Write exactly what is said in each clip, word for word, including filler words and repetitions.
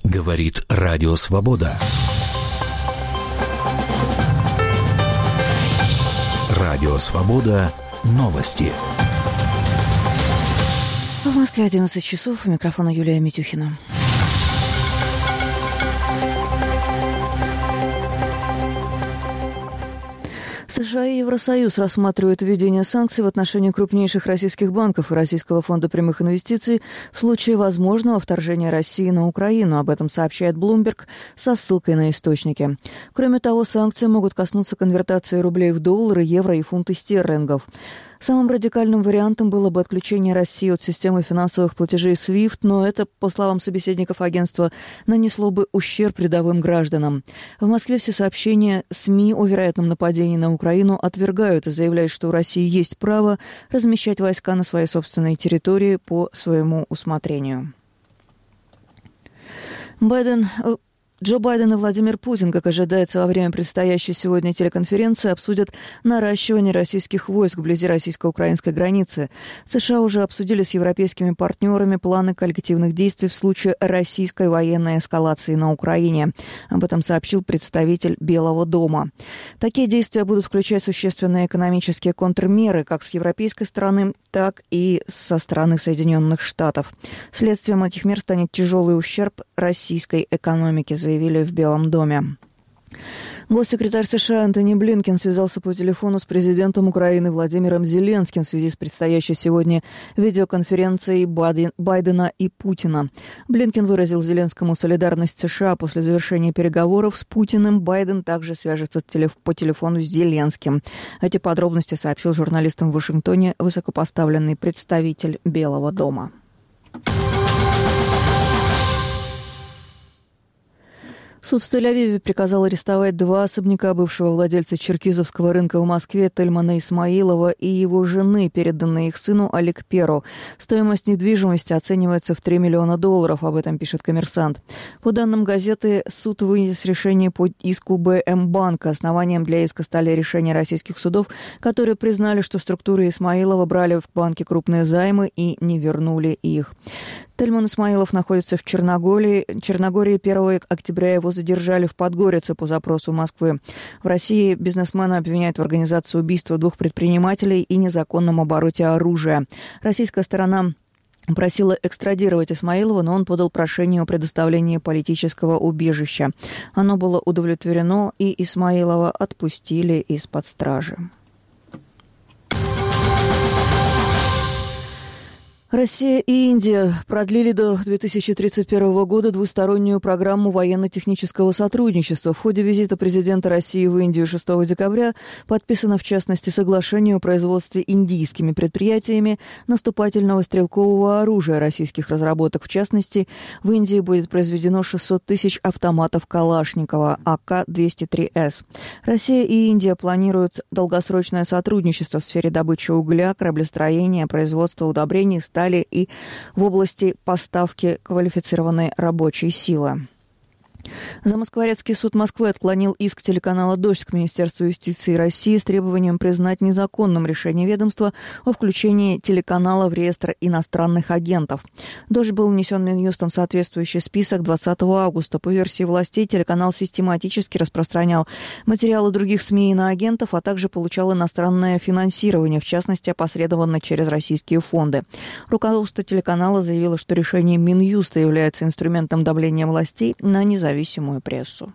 Говорит Радио Свобода. Радио Свобода. Новости. В Москве одиннадцать часов. У микрофона Юлия Митюхина. США и Евросоюз рассматривают введение санкций в отношении крупнейших российских банков и Российского фонда прямых инвестиций в случае возможного вторжения России на Украину. Об этом сообщает Bloomberg со ссылкой на источники. Кроме того, санкции могут коснуться конвертации рублей в доллары, евро и фунты стерлингов. Самым радикальным вариантом было бы отключение России от системы финансовых платежей свифт, но это, по словам собеседников агентства, нанесло бы ущерб рядовым гражданам. В Москве все сообщения СМИ о вероятном нападении на Украину отвергают и заявляют, что у России есть право размещать войска на своей собственной территории по своему усмотрению. Байден... Джо Байден и Владимир Путин, как ожидается во время предстоящей сегодня телеконференции, обсудят наращивание российских войск вблизи российско-украинской границы. США уже обсудили с европейскими партнерами планы коллективных действий в случае российской военной эскалации на Украине. Об этом сообщил представитель Белого дома. Такие действия будут включать существенные экономические контрмеры как с европейской стороны, так и со стороны Соединенных Штатов. Следствием этих мер станет тяжелый ущерб российской экономике, заявили в Белом доме. Госсекретарь США Антони Блинкен связался по телефону с президентом Украины Владимиром Зеленским в связи с предстоящей сегодня видеоконференцией Байдена и Путина. Блинкен выразил Зеленскому солидарность США после завершения переговоров с Путиным. Байден также свяжется по телефону с Зеленским. Эти подробности сообщил журналистам в Вашингтоне высокопоставленный представитель Белого дома. Суд в Тель-Авиве приказал арестовать два особняка бывшего владельца черкизовского рынка в Москве Тельмана Исмаилова и его жены, переданные их сыну Аликперу. Стоимость недвижимости оценивается в три миллиона долларов, об этом пишет «Коммерсант». По данным газеты, суд вынес решение по иску БМ-банка. Основанием для иска стали решения российских судов, которые признали, что структуры Исмаилова брали в банке крупные займы и не вернули их. Тельман Исмаилов находится в Черногории. Черногории первого октября его задержали в Подгорице по запросу Москвы. В России бизнесмена обвиняют в организации убийства двух предпринимателей и незаконном обороте оружия. Российская сторона просила экстрадировать Исмаилова, но он подал прошение о предоставлении политического убежища. Оно было удовлетворено, и Исмаилова отпустили из-под стражи. Россия и Индия продлили до две тысячи тридцать первого года двустороннюю программу военно-технического сотрудничества. В ходе визита президента России в Индию шестого декабря подписано, в частности, соглашение о производстве индийскими предприятиями наступательного стрелкового оружия российских разработок. В частности, в Индии будет произведено шестьсот тысяч автоматов Калашникова А К двести три С. Россия и Индия планируют долгосрочное сотрудничество в сфере добычи угля, кораблестроения, производства удобрений, стали и в области поставки квалифицированной рабочей силы. Замоскворецкий суд Москвы отклонил иск телеканала «Дождь» к Министерству юстиции России с требованием признать незаконным решение ведомства о включении телеканала в реестр иностранных агентов. «Дождь» был внесен Минюстом в соответствующий список двадцатого августа. По версии властей, телеканал систематически распространял материалы других СМИ и иноагентов, а также получал иностранное финансирование, в частности, опосредованно через российские фонды. Руководство телеканала заявило, что решение Минюста является инструментом давления властей на независимость независимую прессу.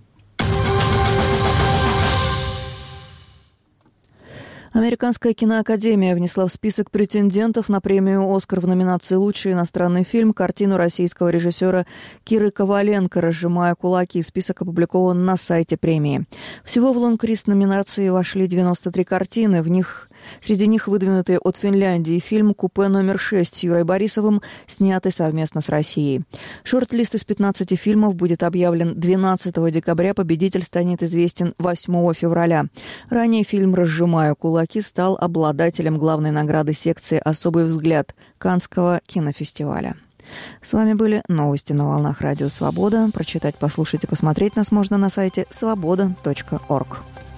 Американская киноакадемия внесла в список претендентов на премию «Оскар» в номинации «Лучший иностранный фильм» картину российского режиссера Киры Коваленко «Разжимая кулаки». Список опубликован на сайте премии. Всего в лонглист номинации вошли девяносто три картины. В них Среди них выдвинутый от Финляндии фильм «Купе номер шесть» с Юрой Борисовым, снятый совместно с Россией. Шорт-лист из пятнадцати фильмов будет объявлен двенадцатого декабря. Победитель станет известен восьмого февраля. Ранее фильм «Разжимаю кулаки» стал обладателем главной награды секции «Особый взгляд» Каннского кинофестиваля. С вами были новости на волнах Радио Свобода. Прочитать, послушать и посмотреть нас можно на сайте свобода точка орг.